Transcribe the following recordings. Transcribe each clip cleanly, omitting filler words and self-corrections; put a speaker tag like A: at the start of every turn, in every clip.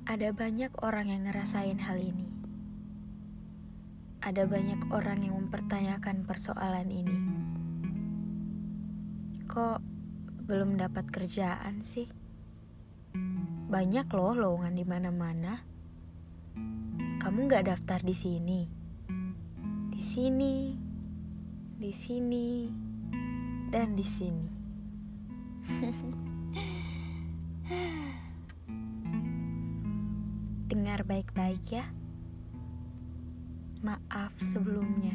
A: Ada banyak orang yang ngerasain hal ini. Ada banyak orang yang mempertanyakan persoalan ini. Kok belum dapat kerjaan sih? Banyak loh lowongan di mana-mana. Kamu nggak daftar di sini, di sini, di sini, dan di sini. Dengar baik-baik ya. Maaf sebelumnya.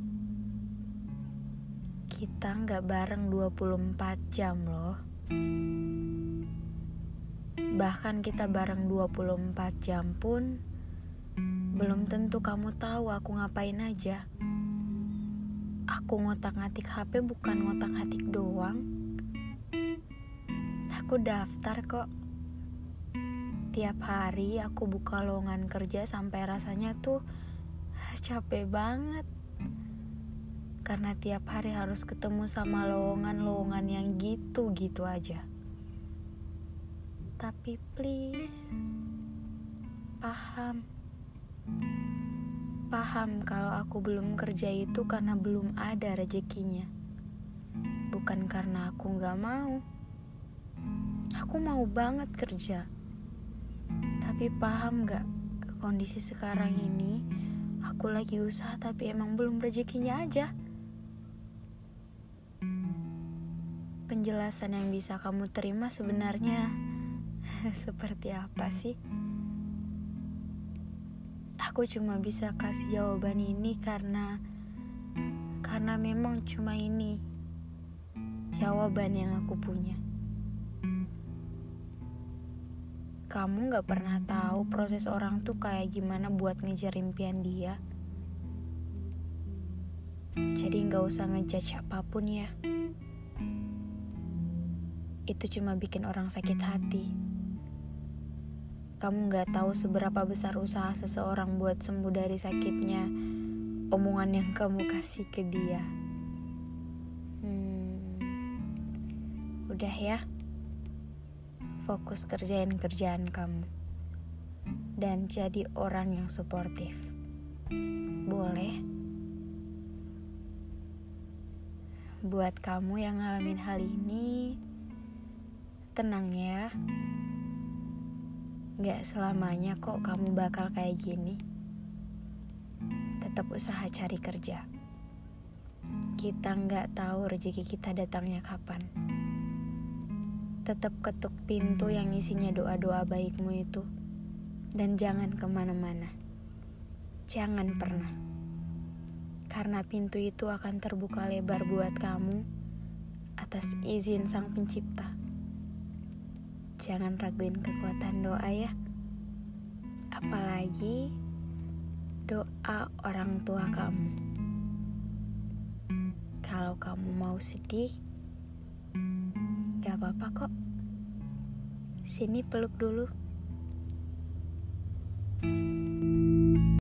A: Kita nggak bareng 24 jam loh. Bahkan kita bareng 24 jam pun belum tentu kamu tahu aku ngapain aja. Aku ngotak-ngatik HP bukan ngotak-ngatik doang. Aku daftar kok. Tiap hari aku buka lowongan kerja sampai rasanya tuh capek banget. Karena tiap hari harus ketemu sama lowongan-lowongan yang gitu-gitu aja. Tapi please, paham kalau aku belum kerja itu karena belum ada rezekinya. Bukan karena aku gak mau. Aku mau banget kerja. Tapi paham gak, kondisi sekarang ini aku lagi usaha tapi emang belum rezekinya aja. Penjelasan yang bisa kamu terima sebenarnya seperti apa sih? Aku cuma bisa kasih jawaban ini karena memang cuma ini jawaban yang aku punya. Kamu gak pernah tahu proses orang tuh kayak gimana buat ngejar impian dia. Jadi gak usah ngejudge apapun ya. Itu cuma bikin orang sakit hati. Kamu gak tahu seberapa besar usaha seseorang buat sembuh dari sakitnya omongan yang kamu kasih ke dia. Udah ya. Fokus kerjain kerjaan kamu. Dan jadi orang yang suportif. Boleh? Buat kamu yang ngalamin hal ini, tenang ya. Gak selamanya kok kamu bakal kayak gini. Tetap usaha cari kerja. Kita gak tahu rezeki kita datangnya kapan. Tetap ketuk pintu yang isinya doa-doa baikmu itu. Dan jangan kemana-mana. Jangan pernah. Karena pintu itu akan terbuka lebar buat kamu atas izin Sang Pencipta. Jangan raguin kekuatan doa ya. Apalagi doa orang tua kamu. Kalau kamu mau sedih, gak apa-apa kok. Sini peluk dulu.